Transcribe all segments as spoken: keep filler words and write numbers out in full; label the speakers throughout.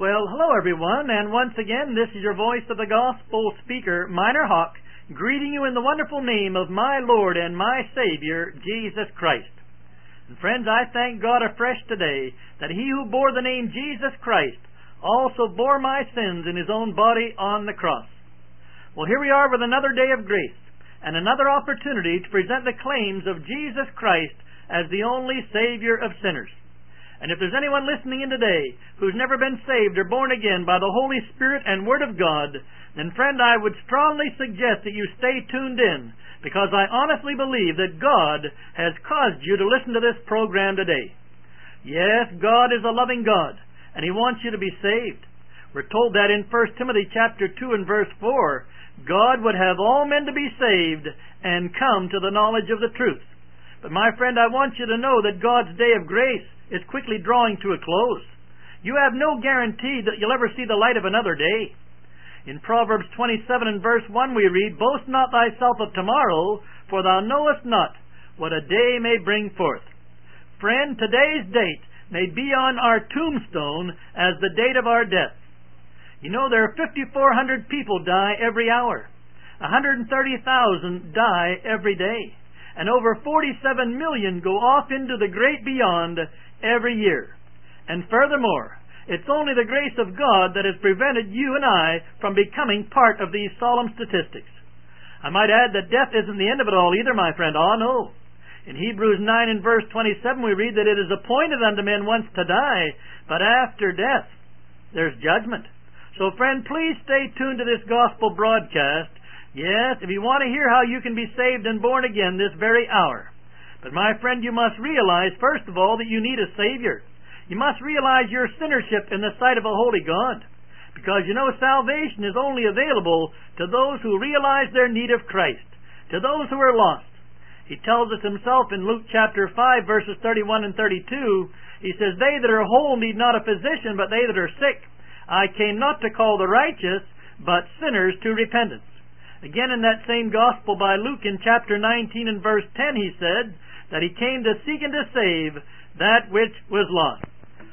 Speaker 1: Well, hello everyone, and once again, this is your voice of the gospel speaker, Minor Hawk, greeting you in the wonderful name of my Lord and my Savior, Jesus Christ. And friends, I thank God afresh today that He who bore the name Jesus Christ also bore my sins in His own body on the cross. Well, here we are with another day of grace and another opportunity to present the claims of Jesus Christ as the only Savior of sinners. And if there's anyone listening in today who's never been saved or born again by the Holy Spirit and Word of God, then friend, I would strongly suggest that you stay tuned in, because I honestly believe that God has caused you to listen to this program today. Yes, God is a loving God, and He wants you to be saved. We're told that in First Timothy chapter two and verse four, God would have all men to be saved and come to the knowledge of the truth. But my friend, I want you to know that God's day of grace is quickly drawing to a close. You have no guarantee that you'll ever see the light of another day. In Proverbs twenty-seven and verse one we read, "Boast not thyself of tomorrow, for thou knowest not what a day may bring forth." Friend, today's date may be on our tombstone as the date of our death. You know, there are five thousand four hundred people die every hour. one hundred thirty thousand die every day. And over forty-seven million go off into the great beyond every year. And furthermore, it's only the grace of God that has prevented you and I from becoming part of these solemn statistics. I might add that death isn't the end of it all either, my friend. Oh, no. In Hebrews nine and verse twenty-seven we read that it is appointed unto men once to die, but after death there's judgment. So friend, please stay tuned to this gospel broadcast. Yes, if you want to hear how you can be saved and born again this very hour. But my friend, you must realize, first of all, that you need a Savior. You must realize your sinnership in the sight of a holy God. Because you know salvation is only available to those who realize their need of Christ, to those who are lost. He tells us himself in Luke chapter five, verses thirty-one and thirty-two, he says, "They that are whole need not a physician, but they that are sick. I came not to call the righteous, but sinners to repentance." Again, in that same gospel by Luke in chapter nineteen and verse ten, he said that he came to seek and to save that which was lost.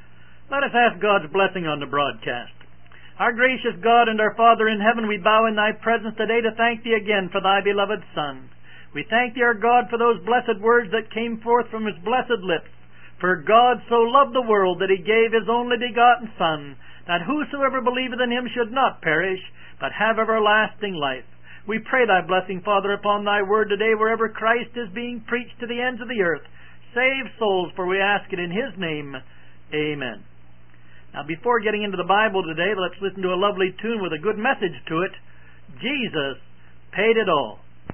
Speaker 1: Let us ask God's blessing on the broadcast. Our gracious God and our Father in heaven, we bow in Thy presence today to thank Thee again for Thy beloved Son. We thank Thee, our God, for those blessed words that came forth from His blessed lips. For God so loved the world that He gave His only begotten Son, that whosoever believeth in Him should not perish, but have everlasting life. We pray Thy blessing, Father, upon Thy word today, wherever Christ is being preached to the ends of the earth. Save souls, for we ask it in His name. Amen. Now, before getting into the Bible today, let's listen to a lovely tune with a good message to it. Jesus paid it all.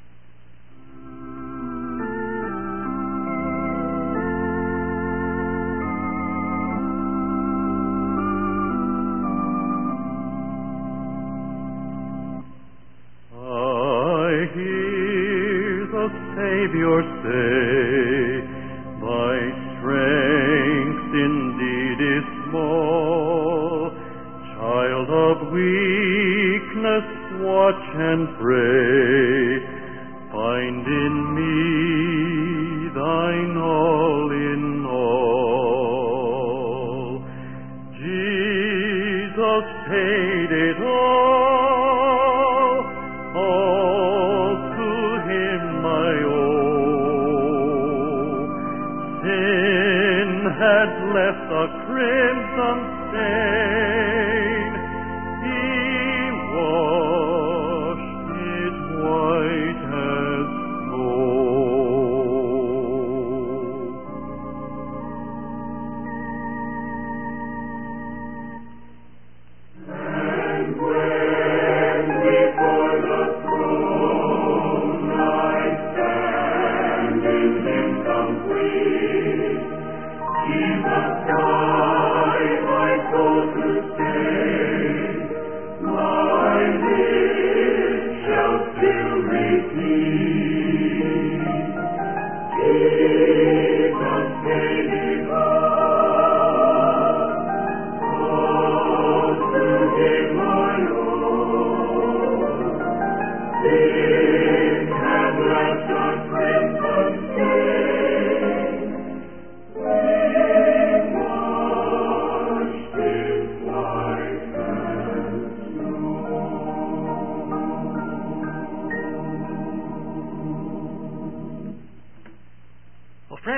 Speaker 2: Savior say, thy strength indeed is small. Child of weakness, watch and pray. Find in me thine all in all. Jesus paid it all. All to Him I owe. Sin had left a crimson stain. He washed it white as snow. And when before the throne I stand in Him complete, Jesus died my soul to save.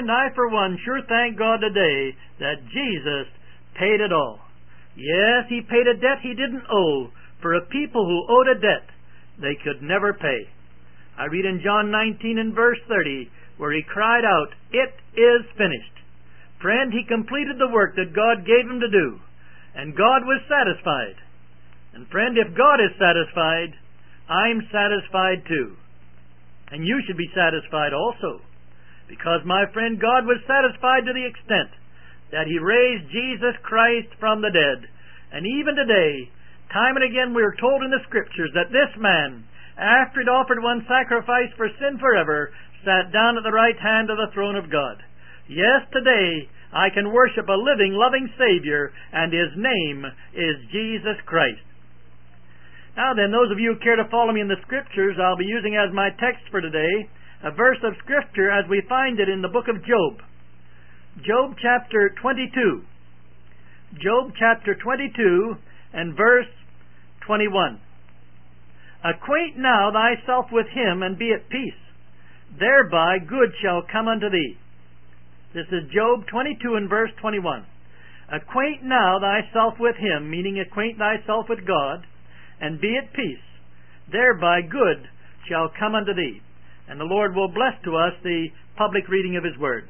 Speaker 1: friend, I for one sure thank God today that Jesus paid it all. Yes, He paid a debt He didn't owe for a people who owed a debt they could never pay. I read in John nineteen and verse thirty, where He cried out, "It is finished." Friend, He completed the work that God gave Him to do, and God was satisfied. And friend, if God is satisfied, I'm satisfied too. And you should be satisfied also, because, my friend, God was satisfied to the extent that He raised Jesus Christ from the dead. And even today, time and again we are told in the Scriptures that this man, after He'd offered one sacrifice for sin forever, sat down at the right hand of the throne of God. Yes, today I can worship a living, loving Savior, and His name is Jesus Christ. Now then, those of you who care to follow me in the Scriptures, I'll be using as my text for today a verse of Scripture as we find it in the book of Job. Job chapter twenty-two. Job chapter twenty-two and verse twenty-one. Acquaint now thyself with Him, and be at peace. Thereby good shall come unto thee. This is Job twenty-two and verse twenty-one. Acquaint now thyself with Him, meaning acquaint thyself with God, and be at peace. Thereby good shall come unto thee. And the Lord will bless to us the public reading of His Word.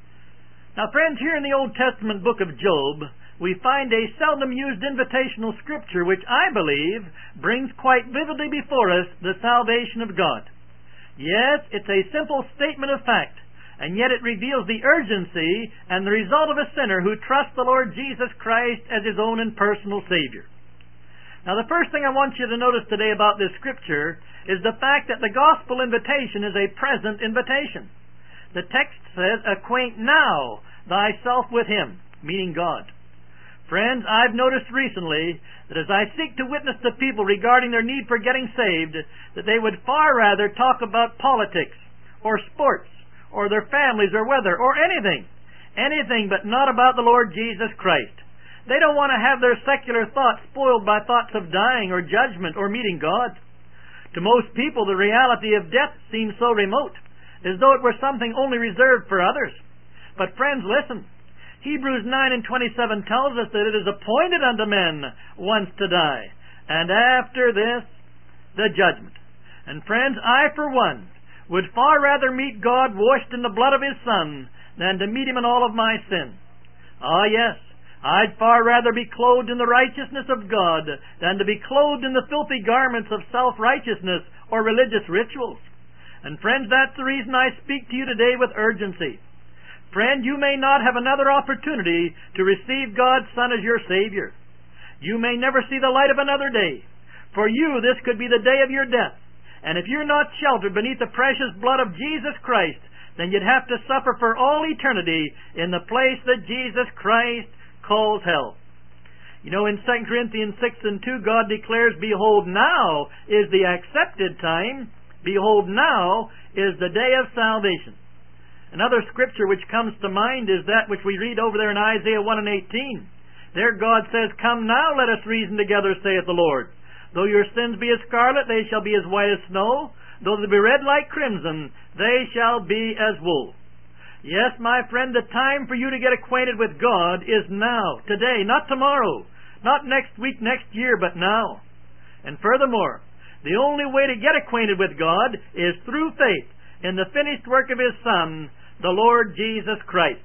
Speaker 1: Now, friends, here in the Old Testament book of Job, we find a seldom used invitational scripture which I believe brings quite vividly before us the salvation of God. Yes, it's a simple statement of fact, and yet it reveals the urgency and the result of a sinner who trusts the Lord Jesus Christ as his own and personal Savior. Now, the first thing I want you to notice today about this scripture is the fact that the gospel invitation is a present invitation. The text says, "Acquaint now thyself with Him," meaning God. Friends, I've noticed recently that as I seek to witness to people regarding their need for getting saved, that they would far rather talk about politics or sports or their families or weather or anything, anything but not about the Lord Jesus Christ. They don't want to have their secular thoughts spoiled by thoughts of dying or judgment or meeting God. To most people, the reality of death seems so remote, as though it were something only reserved for others. But friends, listen. Hebrews nine and twenty-seven tells us that it is appointed unto men once to die, and after this, the judgment. And friends, I for one would far rather meet God washed in the blood of His Son than to meet Him in all of my sin. Ah, yes, I'd far rather be clothed in the righteousness of God than to be clothed in the filthy garments of self-righteousness or religious rituals. And friends, that's the reason I speak to you today with urgency. Friend, you may not have another opportunity to receive God's Son as your Savior. You may never see the light of another day. For you, this could be the day of your death. And if you're not sheltered beneath the precious blood of Jesus Christ, then you'd have to suffer for all eternity in the place that Jesus Christ calls hell. You know, in Second Corinthians six and two, God declares, "Behold, now is the accepted time. Behold, now is the day of salvation." Another scripture which comes to mind is that which we read over there in Isaiah one and eighteen. There God says, "Come now, let us reason together, saith the Lord. Though your sins be as scarlet, they shall be as white as snow. Though they be red like crimson, they shall be as wool." Yes, my friend, the time for you to get acquainted with God is now, today, not tomorrow, not next week, next year, but now. And furthermore, the only way to get acquainted with God is through faith in the finished work of His Son, the Lord Jesus Christ.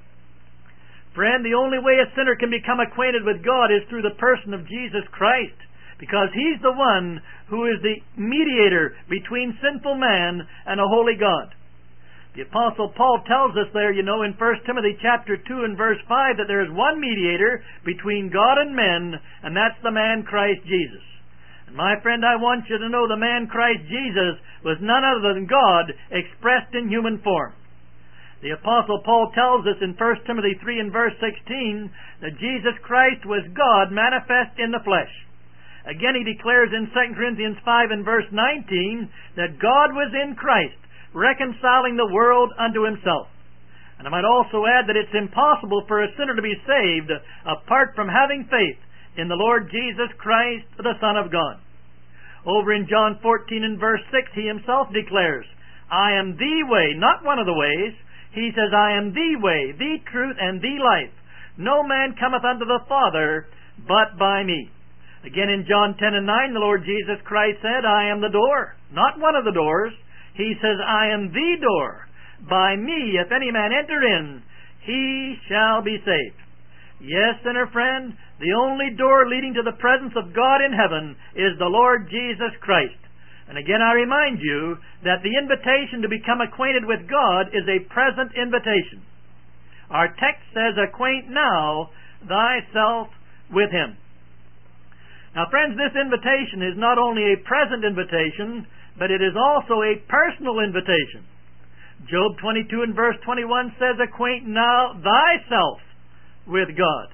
Speaker 1: Friend, the only way a sinner can become acquainted with God is through the person of Jesus Christ, because He's the one who is the mediator between sinful man and a holy God. The Apostle Paul tells us there, you know, in First Timothy chapter two and verse five, that there is one mediator between God and men, and that's the man Christ Jesus. And my friend, I want you to know the man Christ Jesus was none other than God expressed in human form. The Apostle Paul tells us in First Timothy three and verse sixteen that Jesus Christ was God manifest in the flesh. Again, he declares in Second Corinthians five and verse nineteen that God was in Christ, reconciling the world unto Himself. And I might also add that it's impossible for a sinner to be saved apart from having faith in the Lord Jesus Christ, the Son of God. Over in John fourteen and verse six, He Himself declares, "I am the way," not one of the ways. He says, I am the way, the truth, and the life. No man cometh unto the Father but by me. Again in John ten and nine, the Lord Jesus Christ said, I am the door, not one of the doors. He says, I am the door. By me, if any man enter in, he shall be saved. Yes, sinner friend, the only door leading to the presence of God in heaven is the Lord Jesus Christ. And again I remind you that the invitation to become acquainted with God is a present invitation. Our text says, acquaint now thyself with Him. Now friends, this invitation is not only a present invitation, but it is also a personal invitation. Job twenty-two and verse twenty-one says, acquaint now thyself with God.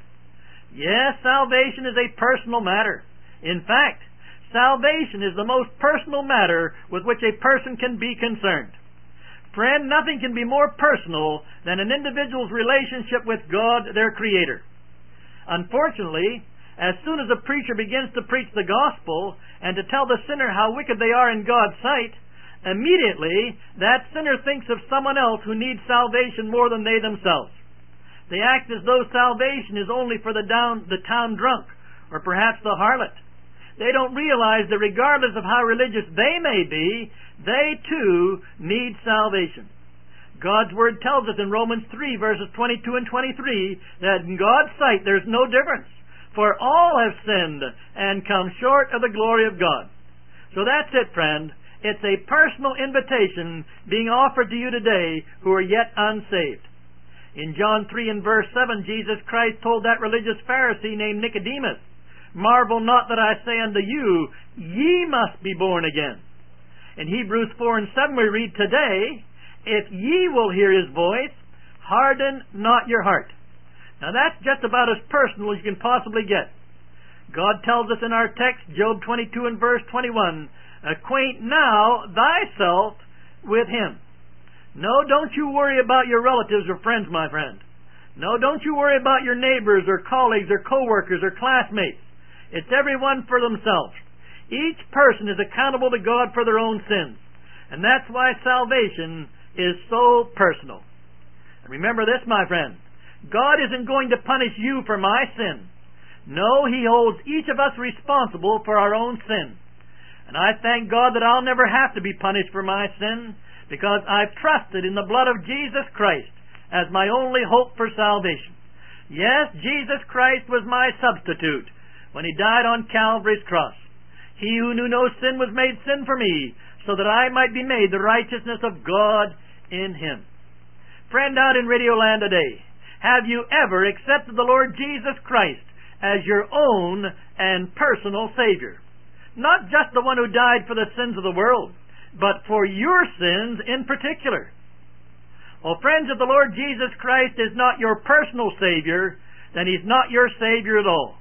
Speaker 1: Yes, salvation is a personal matter. In fact, salvation is the most personal matter with which a person can be concerned. Friend, nothing can be more personal than an individual's relationship with God, their Creator. Unfortunately, as soon as a preacher begins to preach the gospel and to tell the sinner how wicked they are in God's sight, immediately that sinner thinks of someone else who needs salvation more than they themselves. They act as though salvation is only for the, down, the town drunk, or perhaps the harlot. They don't realize that regardless of how religious they may be, they too need salvation. God's Word tells us in Romans three, verses twenty-two and twenty-three, that in God's sight there's no difference, for all have sinned and come short of the glory of God. So that's it, friend. It's a personal invitation being offered to you today who are yet unsaved. In John three and verse seven, Jesus Christ told that religious Pharisee named Nicodemus, marvel not that I say unto you, ye must be born again. In Hebrews four and seven we read, today, if ye will hear His voice, harden not your heart. Now that's just about as personal as you can possibly get. God tells us in our text, Job twenty-two and verse twenty-one, acquaint now thyself with Him. No, don't you worry about your relatives or friends, my friend. No, don't you worry about your neighbors or colleagues or co-workers or classmates. It's everyone for themselves. Each person is accountable to God for their own sins. And that's why salvation is so personal. And remember this, my friend. God isn't going to punish you for my sin. No, He holds each of us responsible for our own sin. And I thank God that I'll never have to be punished for my sin, because I've trusted in the blood of Jesus Christ as my only hope for salvation. Yes, Jesus Christ was my substitute when He died on Calvary's cross. He who knew no sin was made sin for me, so that I might be made the righteousness of God in Him. Friend out in Radio Land today, have you ever accepted the Lord Jesus Christ as your own and personal Savior? Not just the one who died for the sins of the world, but for your sins in particular. Well, friends, if the Lord Jesus Christ is not your personal Savior, then He's not your Savior at all.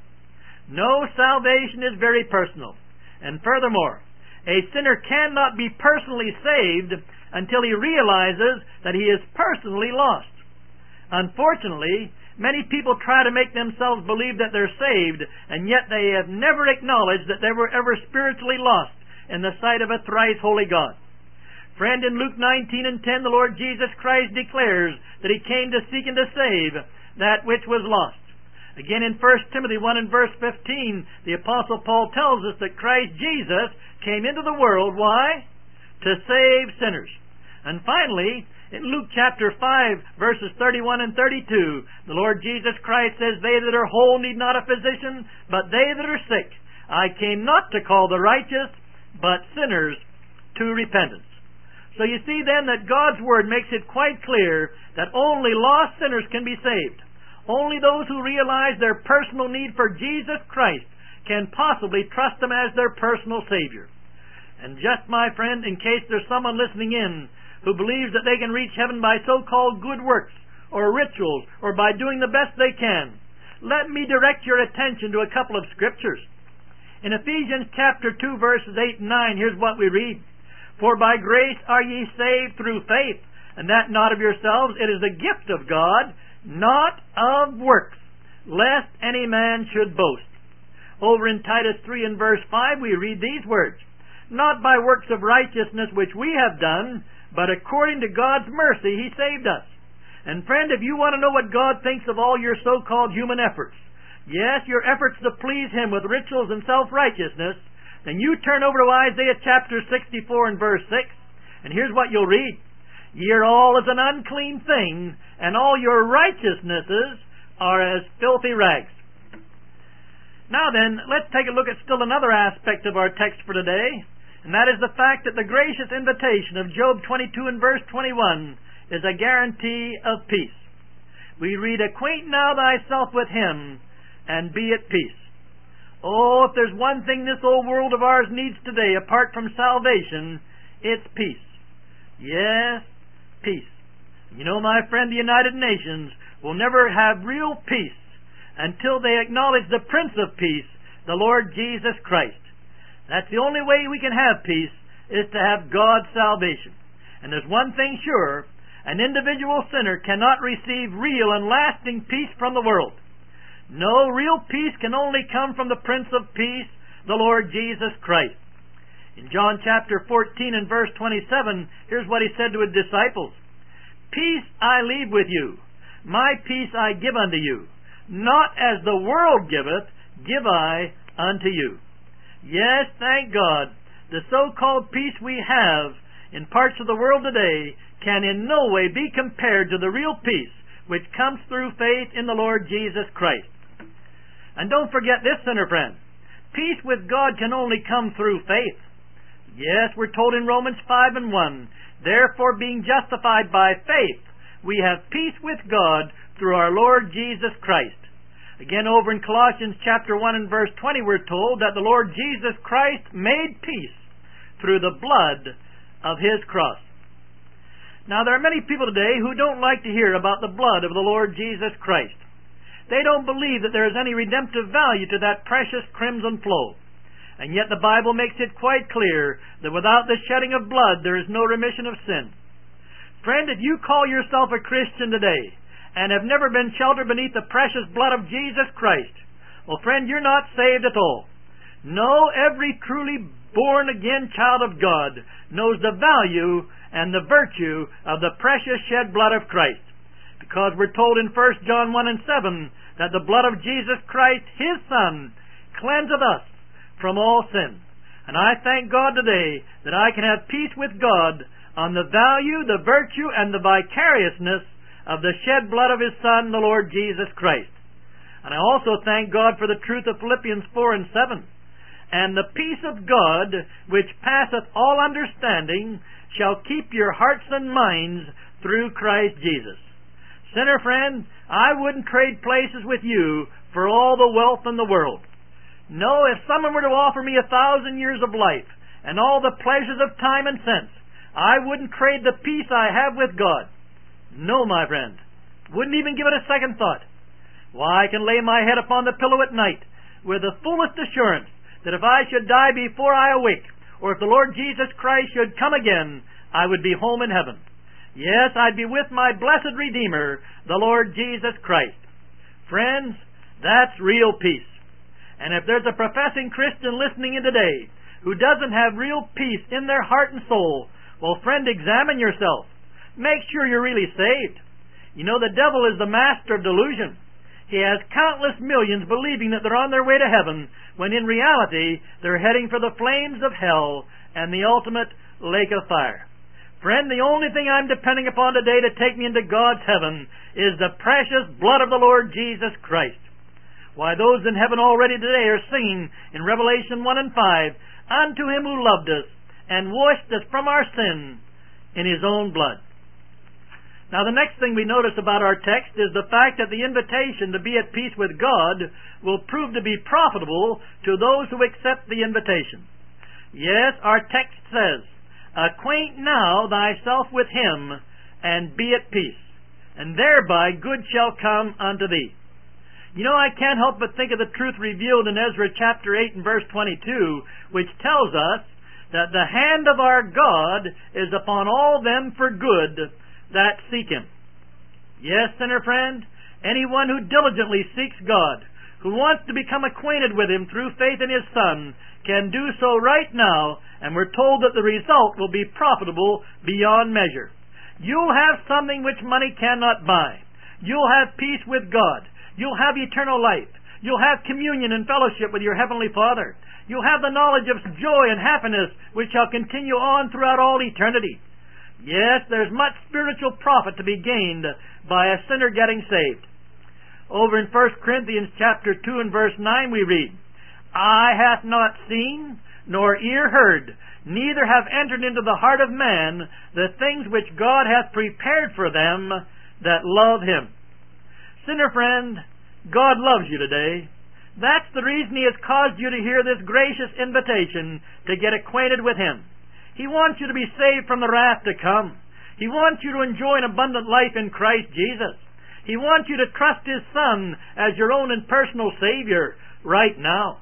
Speaker 1: No, salvation is very personal. And furthermore, a sinner cannot be personally saved until he realizes that he is personally lost. Unfortunately, many people try to make themselves believe that they're saved, and yet they have never acknowledged that they were ever spiritually lost in the sight of a thrice holy God. Friend, in Luke nineteen and ten, the Lord Jesus Christ declares that He came to seek and to save that which was lost. Again, in First Timothy one and verse fifteen, the Apostle Paul tells us that Christ Jesus came into the world, why? To save sinners. And finally, in Luke chapter five, verses thirty-one and thirty-two, the Lord Jesus Christ says, they that are whole need not a physician, but they that are sick. I came not to call the righteous, but sinners to repentance. So you see then that God's Word makes it quite clear that only lost sinners can be saved. Only those who realize their personal need for Jesus Christ can possibly trust Him as their personal Savior. And just, my friend, in case there's someone listening in who believes that they can reach heaven by so-called good works or rituals or by doing the best they can, let me direct your attention to a couple of scriptures. In Ephesians chapter two, verses eight and nine, here's what we read. For by grace are ye saved through faith, and that not of yourselves, it is the gift of God, not of works, lest any man should boast. Over in Titus three and verse five, we read these words, not by works of righteousness which we have done, but according to God's mercy He saved us, And friend, if you want to know what God thinks of all your so-called human efforts, yes, your efforts to please Him with rituals and self-righteousness, then you turn over to Isaiah chapter sixty-four and verse six, and here's what you'll read. Ye are all as an unclean thing, and all your righteousnesses are as filthy rags. Now then, let's take a look at still another aspect of our text for today, and that is the fact that the gracious invitation of Job twenty-two and verse twenty-one is a guarantee of peace. We read, Acquaint now thyself with Him, and be at peace. Oh, if there's one thing this old world of ours needs today, apart from salvation, it's peace. Yes, peace. You know, my friend, the United Nations will never have real peace until they acknowledge the Prince of Peace, the Lord Jesus Christ. That's the only way we can have peace, is to have God's salvation. And there's one thing sure, an individual sinner cannot receive real and lasting peace from the world. No, real peace can only come from the Prince of Peace, the Lord Jesus Christ. In John chapter fourteen and verse twenty-seven, here's what He said to His disciples. Peace I leave with you, my peace I give unto you. Not as the world giveth, give I unto you. Yes, thank God, the so-called peace we have in parts of the world today can in no way be compared to the real peace which comes through faith in the Lord Jesus Christ. And don't forget this, sinner friend. Peace with God can only come through faith. Yes, we're told in Romans five and one, Therefore, being justified by faith, we have peace with God through our Lord Jesus Christ. Again, over in Colossians chapter one and verse twenty, we're told that the Lord Jesus Christ made peace through the blood of His cross. Now, there are many people today who don't like to hear about the blood of the Lord Jesus Christ. They don't believe that there is any redemptive value to that precious crimson flow. And yet the Bible makes it quite clear that without the shedding of blood there is no remission of sin. Friend, if you call yourself a Christian today and have never been sheltered beneath the precious blood of Jesus Christ, well, friend, you're not saved at all. No, every truly born-again child of God knows the value and the virtue of the precious shed blood of Christ. Because we're told in First John one and seven that the blood of Jesus Christ, His Son, cleanseth us from all sin. And I thank God today that I can have peace with God on the value, the virtue, and the vicariousness of the shed blood of His Son, the Lord Jesus Christ. And I also thank God for the truth of Philippians four and seven. And the peace of God, which passeth all understanding, shall keep your hearts and minds through Christ Jesus. Sinner friend, I wouldn't trade places with you for all the wealth in the world. No, if someone were to offer me a thousand years of life and all the pleasures of time and sense, I wouldn't trade the peace I have with God. No, my friend. Wouldn't even give it a second thought. Why, I can lay my head upon the pillow at night with the fullest assurance that if I should die before I awake, or if the Lord Jesus Christ should come again, I would be home in heaven. Yes, I'd be with my blessed Redeemer, the Lord Jesus Christ. Friends, that's real peace. And if there's a professing Christian listening in today who doesn't have real peace in their heart and soul, well, friend, examine yourself. Make sure you're really saved. You know, the devil is the master of delusion. He has countless millions believing that they're on their way to heaven, when in reality they're heading for the flames of hell and the ultimate lake of fire. Friend, the only thing I'm depending upon today to take me into God's heaven is the precious blood of the Lord Jesus Christ. Why, those in heaven already today are singing in Revelation one and five, Unto Him who loved us and washed us from our sin in His own blood. Now, the next thing we notice about our text is the fact that the invitation to be at peace with God will prove to be profitable to those who accept the invitation. Yes, our text says, Acquaint now thyself with Him, and be at peace, and thereby good shall come unto thee. You know, I can't help but think of the truth revealed in Ezra chapter eight and verse twenty-two, which tells us that the hand of our God is upon all them for good that seek Him. Yes, sinner friend, anyone who diligently seeks God, who wants to become acquainted with Him through faith in His Son, can do so right now, and we're told that the result will be profitable beyond measure. You'll have something which money cannot buy. You'll have peace with God. You'll have eternal life. You'll have communion and fellowship with your Heavenly Father. You'll have the knowledge of joy and happiness which shall continue on throughout all eternity. Yes, there's much spiritual profit to be gained by a sinner getting saved. Over in First Corinthians chapter two and verse nine we read, Eye hath not seen, nor ear heard, neither have entered into the heart of man the things which God hath prepared for them that love Him. Sinner friend, God loves you today. That's the reason He has caused you to hear this gracious invitation to get acquainted with Him. He wants you to be saved from the wrath to come. He wants you to enjoy an abundant life in Christ Jesus. He wants you to trust His Son as your own and personal Savior right now.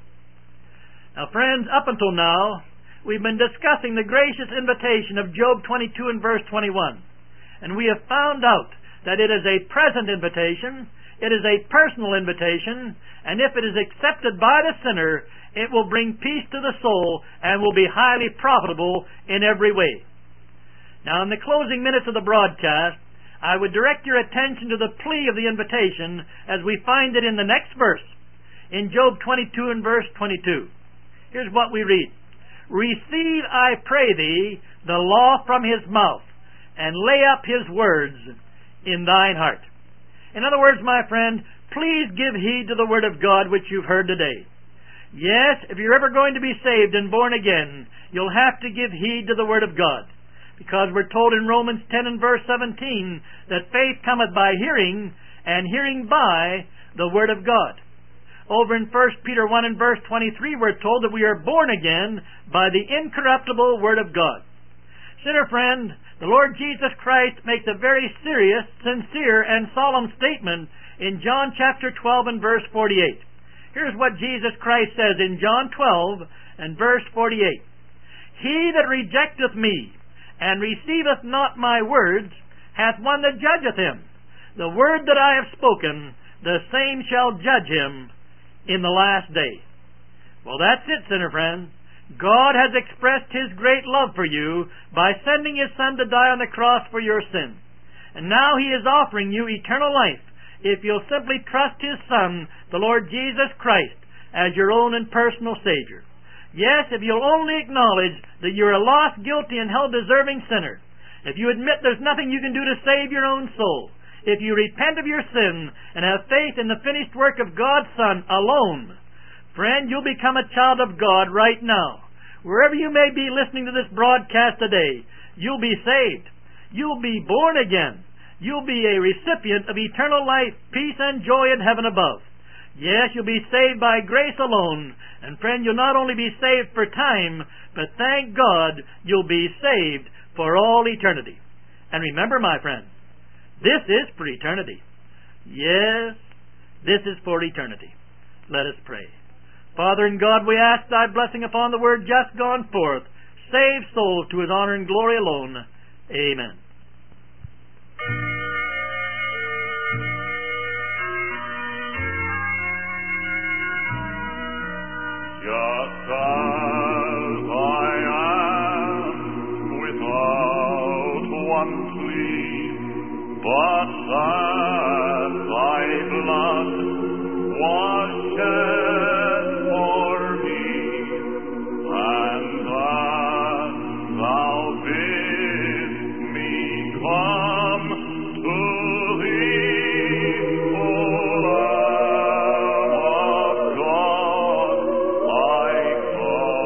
Speaker 1: Now, friends, up until now, we've been discussing the gracious invitation of Job twenty-two and verse twenty-one. And we have found out that it is a present invitation, it is a personal invitation, and if it is accepted by the sinner, it will bring peace to the soul and will be highly profitable in every way. Now, in the closing minutes of the broadcast, I would direct your attention to the plea of the invitation as we find it in the next verse, in Job twenty-two and verse twenty-two. Here's what we read. Receive, I pray thee, the law from His mouth, and lay up His words in thine heart. In other words, my friend, please give heed to the Word of God which you've heard today. Yes, if you're ever going to be saved and born again, you'll have to give heed to the Word of God. Because we're told in Romans ten and verse seventeen that faith cometh by hearing, and hearing by the Word of God. Over in First Peter one and verse twenty-three, we're told that we are born again by the incorruptible Word of God. Sinner friend, the Lord Jesus Christ makes a very serious, sincere, and solemn statement in John chapter twelve and verse forty-eight. Here's what Jesus Christ says in John twelve and verse forty-eight. He that rejecteth me, and receiveth not my words, hath one that judgeth him. The word that I have spoken, the same shall judge him in the last day. Well, that's it, sinner friend. God has expressed His great love for you by sending His Son to die on the cross for your sin. And now He is offering you eternal life if you'll simply trust His Son, the Lord Jesus Christ, as your own and personal Savior. Yes, if you'll only acknowledge that you're a lost, guilty, and hell-deserving sinner, if you admit there's nothing you can do to save your own soul, if you repent of your sin and have faith in the finished work of God's Son alone, friend, you'll become a child of God right now. Wherever you may be listening to this broadcast today, you'll be saved. You'll be born again. You'll be a recipient of eternal life, peace, and joy in heaven above. Yes, you'll be saved by grace alone. And friend, you'll not only be saved for time, but thank God you'll be saved for all eternity. And remember, my friend, this is for eternity. Yes, this is for eternity. Let us pray. Father in God, we ask Thy blessing upon the word just gone forth. Save souls to His honor and glory alone. Amen.
Speaker 2: Just as I am, without one plea, but that Thy blood was shed for me, and that Thou bidst me come to Thee, O Lamb of God, I come.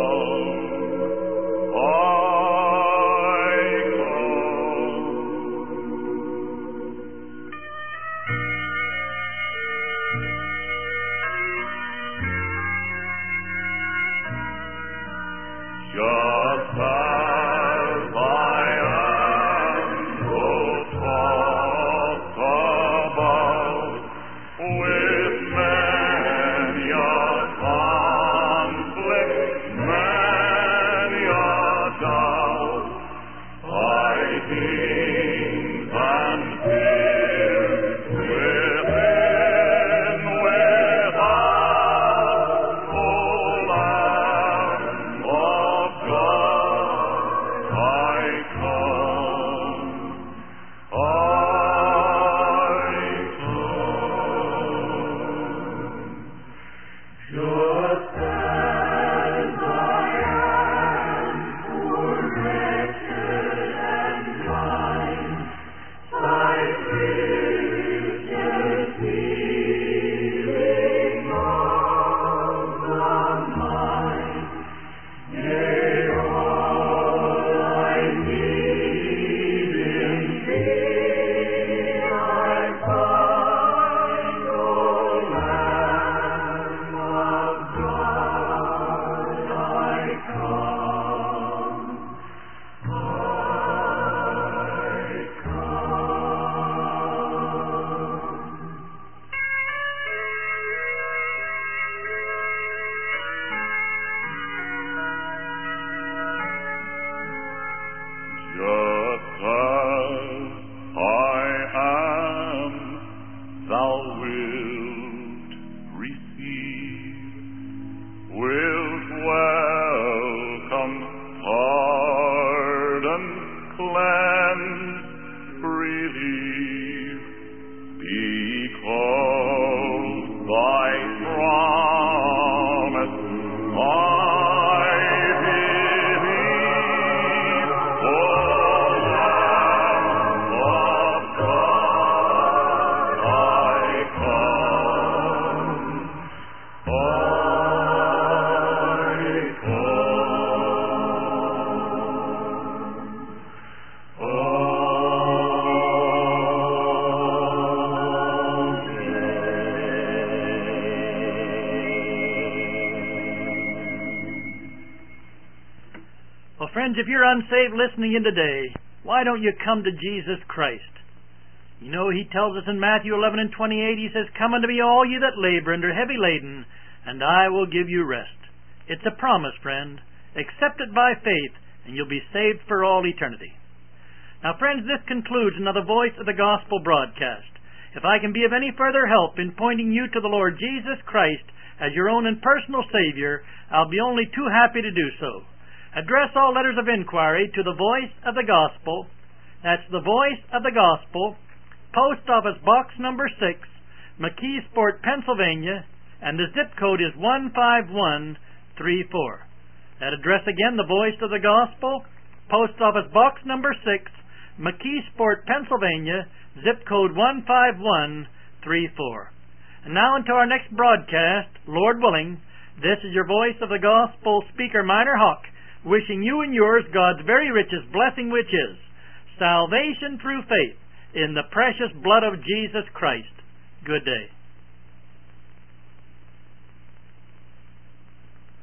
Speaker 1: Friends, if you're unsaved listening in today, why don't you come to Jesus Christ? You know, He tells us in Matthew eleven and twenty-eight, He says, "Come unto me all ye that labor and are heavy laden, and I will give you rest." It's a promise, friend. Accept it by faith, and you'll be saved for all eternity. Now, friends, this concludes another Voice of the Gospel broadcast. If I can be of any further help in pointing you to the Lord Jesus Christ as your own and personal Savior, I'll be only too happy to do so. Address all letters of inquiry to the Voice of the Gospel. That's the Voice of the Gospel, Post Office Box number six, McKeesport, Pennsylvania, and the zip code is one five one three four. That address again, the Voice of the Gospel, Post Office Box number six, McKeesport, Pennsylvania, zip code one five one three four. And now until our next broadcast, Lord willing, this is your Voice of the Gospel speaker, Miner Hawk, wishing you and yours God's very richest blessing, which is salvation through faith in the precious blood of Jesus Christ. Good day.